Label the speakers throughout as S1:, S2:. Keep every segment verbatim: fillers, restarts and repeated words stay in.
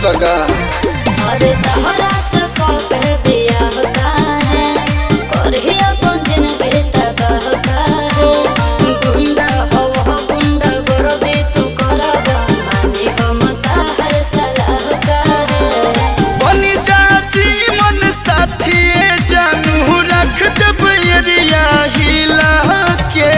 S1: का
S2: अरे तहरा से कह दिया होता है करहिया पंजन के तबाह का है गुंडा हो हो गुंडा कर दे तू करबा मानी हम ताहर सलाह का है
S1: बनी चाची मन साथी जानू रख दब एरिया हिला के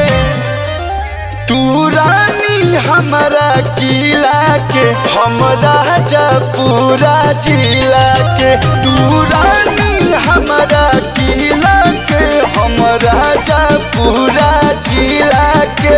S1: तू रानी हमारा किला के हम राजा पूरा जिला के तू रानी हमारा किला के हम राजा पूरा जिला के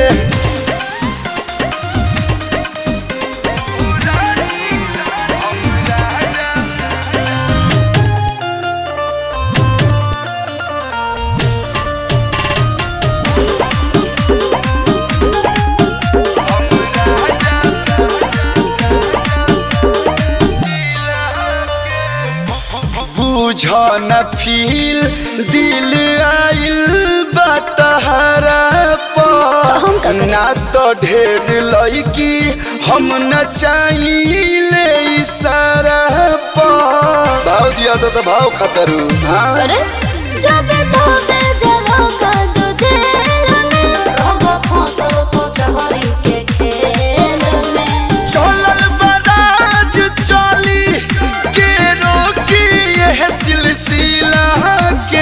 S1: बुझो न फील दिल आइल बतहरा पर ना तो ढेर लड़की हम न चाहिए इशारा पर भाव दिया तो, तो भाव खतरू हाँ
S2: अरे जब तबे जलो का तुझे कहबो फंसो तो चहरी के खेल में
S1: चलल बराज चली के रोकी यह सिलसिला के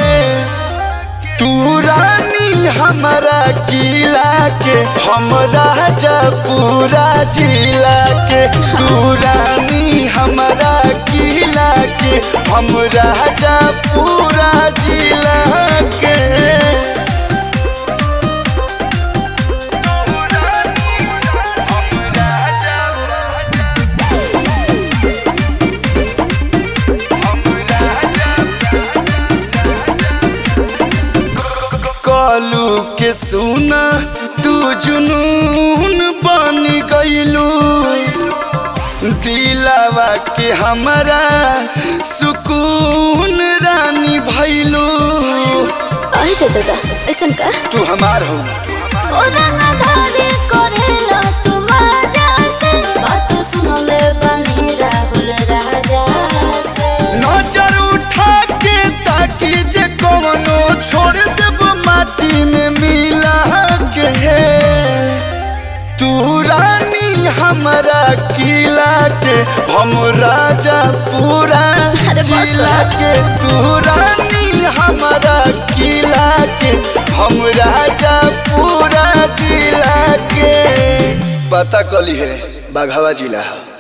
S1: तू रानी हमारा किला के हम राजा पूरा जिला के तू रानी हमारा किला के हम राजा पूरा जिला के कालू के सुना तू जुनून बन गईलू दिलावा के हमारा सुकून रानी भैलू
S2: आई रे दादा ऐसन का
S1: तू हमार हो
S2: ओ रंगधारी करेला तू मजा से बात सुन ले बनी राहुल राजा से
S1: नजर उठा के ताकि जे कौनो छोड़ देब माटी में मिला के तू रानी हमारा किला के हम राजा पूरा जिला के तू रानी हमारा किला के हम राजा पूरा जिला के पता कली है बाघावा जिला है।